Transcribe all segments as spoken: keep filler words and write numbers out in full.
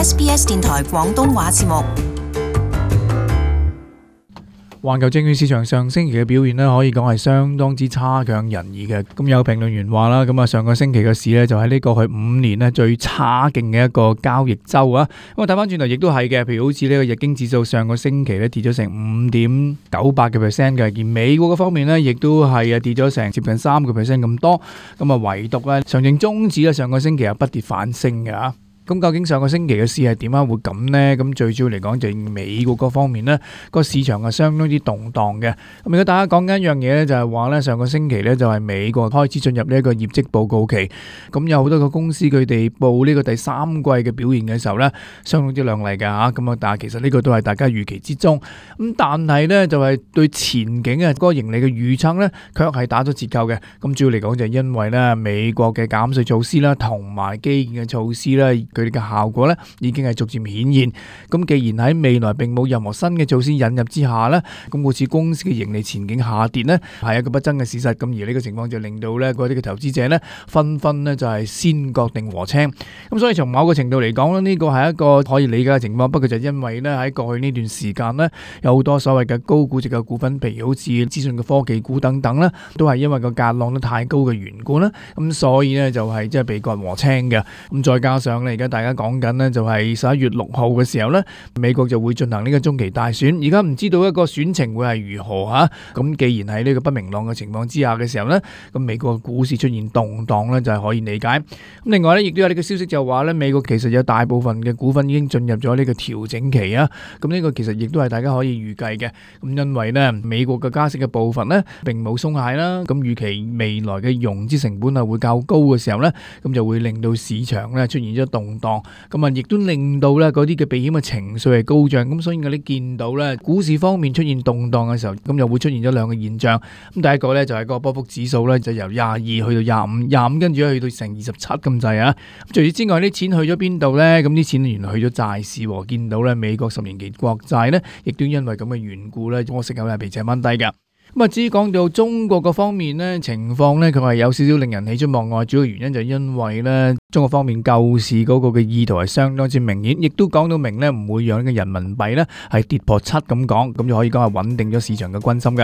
S B S 電台廣東話節目。 環球證券市場上星期嘅表現咧，可以講係相當之差強人意嘅。咁有評論員話啦，咁啊上個星期嘅市咧就喺呢過去五年咧最差勁嘅一個交易周啊。咁啊睇翻轉頭亦都係嘅，譬如好似呢個日經指數上個星期咧跌咗成五點九八嘅 percent 嘅，而美國嗰方面咧亦都係啊跌咗成接近三個 percent 咁多。咁啊唯獨咧上證綜指咧上個星期係不跌反升嘅啊。咁究竟上個星期嘅市係點解會咁呢？咁最主要嚟講就係美國嗰方面呢個市場係相當之動盪嘅。咁如果大家講緊一樣嘢咧，就係話咧上個星期咧就係美國開始進入呢一個業績報告期。咁有好多個公司佢哋報呢個第三季嘅表現嘅時候咧，相當之亮麗㗎嚇。咁啊，但係其實呢個都係大家預期之中。咁但係咧就係對前景啊嗰個盈利嘅預測咧，卻係打咗折扣嘅。咁主要嚟講就係因為咧美國嘅減稅措施啦，同埋基建嘅措施咧。佢哋嘅效果咧已經係逐漸顯現。咁既然喺未來並冇任何新嘅措施引入之下咧，咁好似公司嘅盈利前景下跌咧，係一個不爭嘅事實。咁而呢個情況就令到咧嗰啲嘅投資者咧紛紛咧就係先割定禾青。咁所以從某個程度嚟講咧，呢個係一個可以理解嘅情況。不過就因為咧喺過去呢段時間咧，有好多所謂嘅高估值嘅股份，譬如好似資訊嘅科技股等等咧，都係因為個價浪得太高嘅緣故啦。咁所以咧就係即係被割禾青嘅。咁再加上咧而家大家講緊呢，就係十一月六號嘅時候呢，美國就會進行呢個中期大選。而家唔知道一個選情會係如何嚇。咁既然喺呢個不明朗嘅情況之下嘅時候呢，咁美國嘅股市出現動盪呢，就係可以理解。咁另外呢，亦都有呢個消息就話呢，美國其實有大部分嘅股份已經進入咗呢個調整期啊。咁呢個其實亦都係大家可以預計嘅。咁因為呢，美國嘅加息嘅部分呢並冇鬆懈啦。咁預期未來嘅融資成本係會較高嘅時候呢，咁就會令到市場呢出現咗動盪。咁啊，亦都令到咧嗰啲嘅避險嘅情緒係高漲，咁所以我哋見到咧股市方面出現動盪嘅時候，咁又會出現咗兩個現象。咁第一個咧就係個波幅指數咧就由廿二去到廿五，廿五跟住咧去到成二十七咁滯啊。咁除此之外，啲錢去咗邊度咧？咁啲錢原來去咗債市喎。見到咧美國十年期國債咧，亦都因為咁嘅緣故咧，個息口係被扯掹低㗎。咁啊，至於講到中國嗰方面咧，情況咧，佢係有少少令人喜出望外。主要原因就係因為咧，中國方面救市嗰個嘅意圖係相當之明顯，亦都講到明咧，唔會讓呢個人民幣咧係跌破七咁講，咁就可以講係穩定咗市場嘅軍心㗎。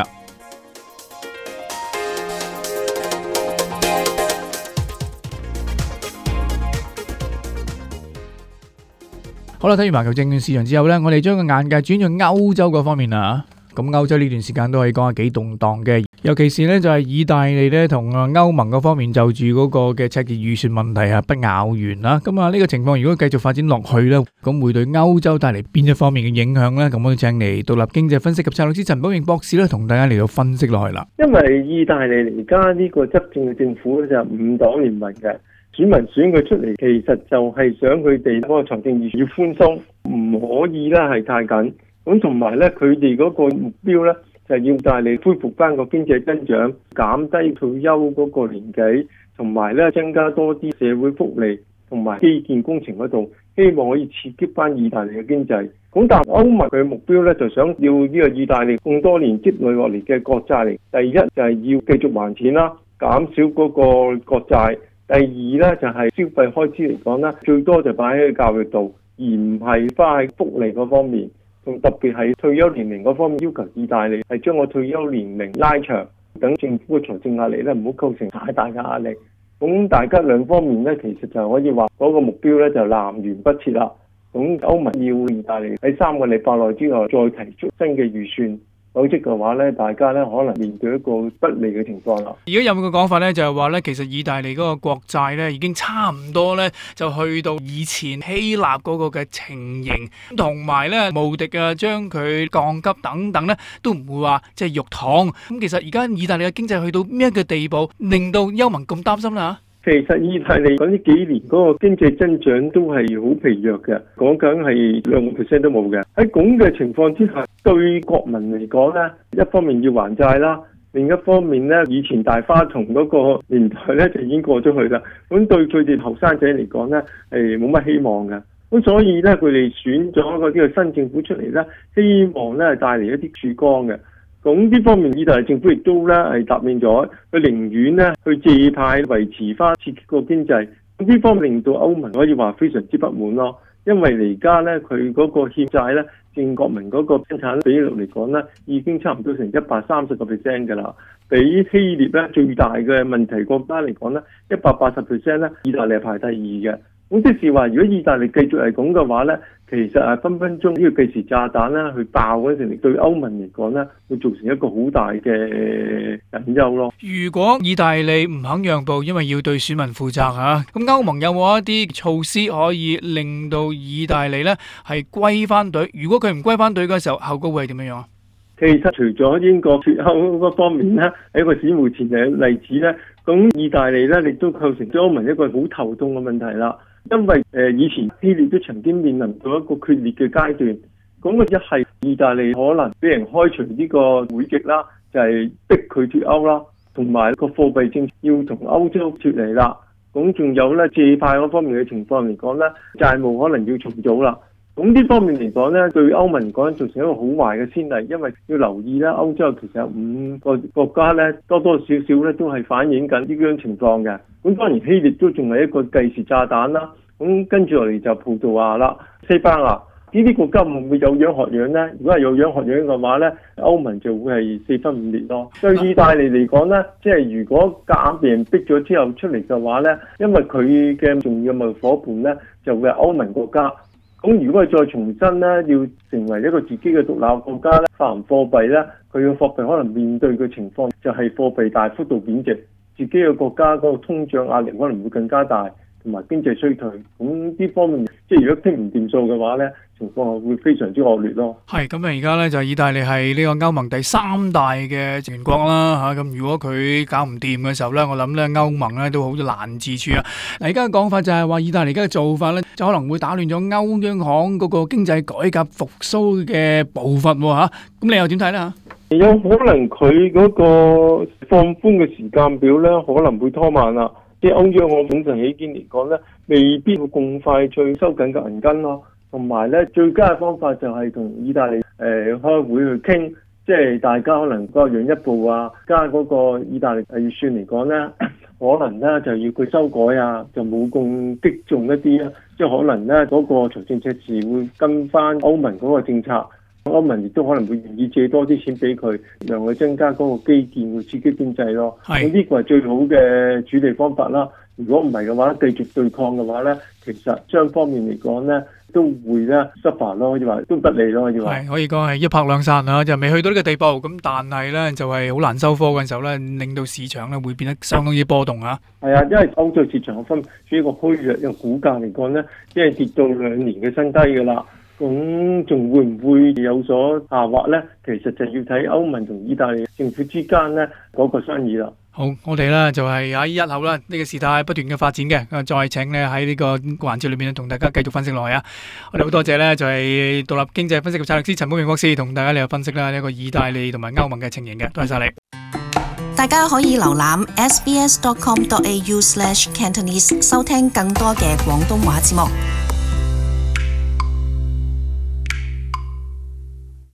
好啦，睇完環球證券市場之後咧，我哋將個眼界轉向歐洲嗰方面啦。咁歐洲呢段時間都可以講係幾動盪嘅，尤其是呢就係意大利呢同啊歐盟嗰方面就住嗰個嘅赤字預算問題啊不咬完啦。咁啊呢個情況如果繼續發展落去呢，咁會對歐洲帶嚟邊一方面嘅影響呢？咁我哋請嚟獨立經濟分析及策略師陳寶明博士呢，同大家嚟到分析落去啦。 因為意大利而家呢個執政嘅政府就係五黨聯盟嘅，選民選佢出嚟，其實就係想佢哋嗰個財政預算要寬鬆，唔可以咧係太緊。咁同埋咧，佢哋嗰個目標咧，就係要帶嚟恢復翻個經濟增長，減低退休嗰個年紀，同埋咧增加多啲社會福利同埋基建工程嗰度，希望可以刺激翻意大利嘅經濟。咁但係歐盟嘅目標咧，就想要呢個意大利咁多年積累落嚟嘅國債嚟，第一就係要繼續還錢啦，減少嗰個國債；第二咧就係消費開支嚟講咧，最多就擺喺教育度，而唔係花喺福利嗰方面。特別係退休年齡嗰方面，要求意大利係將個退休年齡拉長，等政府嘅財政壓力咧唔好構成太大嘅壓力。咁大家兩方面咧，其實就可以話嗰個目標咧就南轅北轍啦。咁歐盟要意大利喺三個禮拜內之內再提出新嘅預算，否則嘅話咧，大家咧可能面對一個不利嘅情況啦。 而家有冇個講法咧，就係話咧，其實意大利嗰個國債咧已經差唔多咧，就去到以前希臘嗰個嘅情形，同埋咧無敵啊，將佢降級等等咧，都唔會話即係肉痛。咁其實而家意大利嘅經濟去到咩一個地步，令到歐盟咁擔心啦？ 其實意大利嗰呢幾年嗰個經濟增長都係好疲弱嘅，講緊係兩個 percent 都冇嘅。喺咁嘅情況之下，對國民嚟講咧，一方面要還債啦，另一方面咧，以前大花叢嗰個年代咧就已經過咗去啦。咁對佢哋後生仔嚟講咧，係冇乜希望嘅。咁所以咧，佢哋選咗嗰啲嘅新政府出嚟咧，希望咧帶嚟一啲曙光嘅。咁呢方面，意大利政府亦都咧係答應咗，佢寧願咧去借貸維持翻刺激個經濟。咁呢方面令到歐盟可以話非常之不滿咯。 因為而家咧佢嗰個欠債咧佔國民嗰個生產比率嚟講咧，已經差唔多成一百三十個 percent 㗎啦。比希臘咧最大嘅問題國家嚟講咧，一百八十 percent 咧，意大利係排第二嘅。咁即是話，如果意大利繼續係咁嘅話咧，其實係分分鐘呢個計時炸彈啦，去爆嗰陣時，對歐盟嚟講咧，會造成一個好大嘅隱憂咯。 如果意大利唔肯讓步，因為要對選民負責嚇，咁歐盟有冇一啲措施可以令到意大利咧係歸翻隊？如果佢唔歸翻隊嘅時候，後果會係點樣樣啊？ 其實除咗英國脱歐嗰方面咧，係一個史無前例嘅例子咧，咁意大利咧亦都構成咗歐盟一個好頭痛嘅問題啦。因為誒、呃、以前希臘都曾經面臨到一個決裂嘅階段，咁佢一係意大利可能俾人開除呢個會籍啦，就係、是、逼佢脱歐啦，同埋個貨幣政策要同歐洲脱離啦。咁仲有咧借貸嗰方面嘅情況嚟講咧，債務可能要重組啦。咁呢方面嚟講咧，對歐盟嚟講造成一個好壞嘅先例，因為要留意咧，歐洲其實有五個國家咧，多多少少咧都係反映緊呢樣情況嘅。咁當然希臘都仲係一個計時炸彈啦。咁跟住落嚟就葡萄牙啦、西班牙呢啲國家會唔會有樣學樣呢？如果係有樣學樣嘅話咧，歐盟就會係四分五裂咯。對意大利嚟講咧，即係如果夾硬俾人逼咗之後出嚟嘅話咧，因為佢嘅重要貿易夥伴咧就會係歐盟國家。咁如果係再重新咧，要成為一個自己嘅獨立國家咧，發行貨幣咧，佢嘅貨幣可能面對嘅情況就係貨幣大幅度貶值，自己嘅國家嗰個通脹壓力可能會更加大，同埋經濟衰退。咁呢方面，即係如果傾唔掂數嘅話咧，情況會非常之惡劣咯。係咁啊！而家咧就意大利係呢個歐盟第三大嘅成員國啦嚇。咁如果佢搞唔掂嘅時候咧，我諗咧歐盟咧都好多難治處啊。嗱，而家嘅講法就係話，意大利而家嘅做法咧，就可能會打亂咗歐央行嗰個經濟改革復甦嘅步伐喎嚇。咁你又點睇咧嚇？有可能佢嗰個放寬嘅時間表咧，可能會拖慢啦。即係歐央行本身起見嚟講咧，未必會咁快去收緊個銀根咯。同埋咧，最佳嘅方法就係同意大利誒、呃、開會去傾，即係大家可能各讓一步啊，加嗰個意大利預算嚟講咧，可能咧就要佢修改啊，就冇咁激重一啲啊，即係可能咧嗰、那個財政赤字會跟翻歐盟嗰個政策，歐盟亦都可能會願意借多啲錢俾佢，讓佢增加嗰個基建去刺激經濟咯。咁呢個係最好嘅處理方法啦。如果唔係嘅話，繼續對抗嘅話咧，其實雙方面嚟講咧，都會咧失敗咯，可以話都不利咯，可以話。係可以講係一拍兩散啊，就未去到呢個地步，咁但係咧就係好難收貨嘅時候咧，令到市場咧會變得相當之波動啊。係啊，因為歐洲市場分處於一個虛弱嘅股價嚟講咧，即係跌到兩年嘅新低㗎啦。咁仲會唔會有所下滑咧？其實就要睇歐盟同意大利政府之間咧嗰個商議啦。好，我哋咧就係喺日後啦，呢個事態不斷嘅發展嘅，再請咧喺呢個環節裏面同大家繼續分析落去啊！我哋好多謝咧，就係獨立經濟分析及策略師陳寶明博士同大家嚟分析啦呢個意大利同埋歐盟嘅情形嘅，多謝晒你。 大家可以瀏覽 s b s dot com dot a u slash cantonese 收聽更多嘅廣東話節目。